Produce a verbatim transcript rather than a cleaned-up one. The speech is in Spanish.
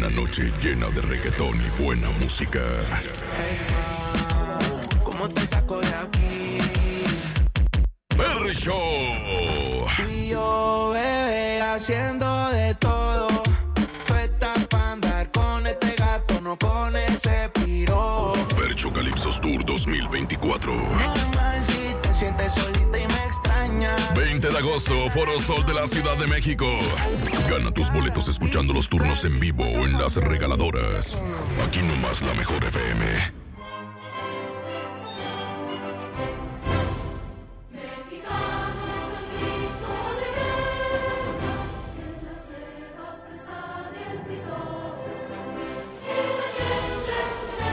Una noche llena de reggaetón y buena música. Hey, ma, ¿cómo te saco de aquí? Perry Show. Tú y yo, bebé, haciendo de todo. Tú estás para andar con este gato, no con ese piro. Percho Calypsos Tour dos mil veinticuatro. Normal si te sientes solita y me extrañas. veinte de agosto, Foro Sol de la Ciudad de México. Gana tus boletos escuchando los turnos en vivo o en las regaladoras. Aquí nomás la mejor F M.